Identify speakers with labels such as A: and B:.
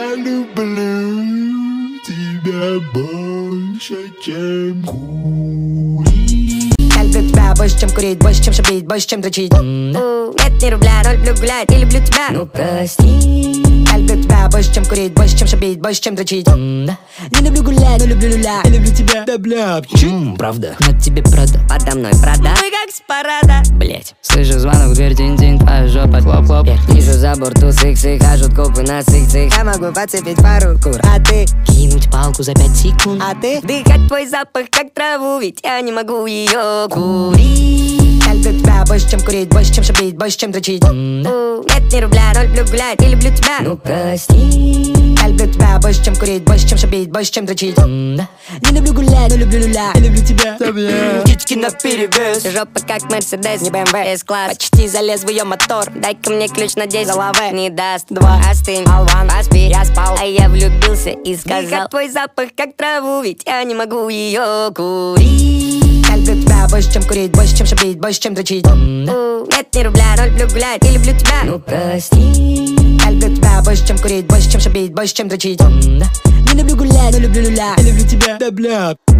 A: Я люблю тебя больше, чем курить.
B: Я люблю тебя больше, чем курить, больше, чем шабить, больше, чем дрочить. Нет ни рубля, но люблю гулять и люблю тебя.
C: Ну прости.
B: Я люблю тебя больше, чем курить, больше, чем шабить, больше, чем дрочить. Не люблю гулять, но люблю люля. Я люблю тебя, да бля.
C: Правда, но тебе правда.
B: Подо мной Прада, мы как с парада.
C: Блять, слышу звонок в дверь, тин-тин, твоя жопа, хлоп-хлоп. Вижу за борту сыксы, хажут копы на сыксах.
B: Я могу подцепить пару кур, а ты?
C: Кинуть палку за 5 секунд.
B: А ты?
D: Дыхать твой запах, как траву, ведь я не могу ее курить.
B: Я люблю тебя больше, чем курить, больше, чем шабить, больше, чем дрочить.
D: Нет ни рубля, но люблю гулять и люблю тебя.
C: Ну прости.
B: Я люблю тебя больше, чем курить, больше, чем шабить, больше, чем дрочить. Не люблю гулять, но люблю люля. Я люблю тебя, да бля.
D: Птички наперевес, жопа как Мерседес, не БМВ, С-класс. Почти залез в ее мотор, дай-ка мне ключ на 10. Головы не даст, 2, остынь, болван, поспи. Я спал, а я влюбился и сказал: дыхать твой запах, как траву, ведь я не могу ее курить.
B: Я люблю тебя больше, чем курить, больше, чем шабить, больше, чем дрочить.
D: Нет ни рубля, но люблю гулять и люблю тебя.
C: Ну прости.
B: Я люблю тебя больше, чем курить, больше, чем шабить, больше, чем дрочить. Не люблю гулять, но люблю люля. Я люблю тебя, да бля.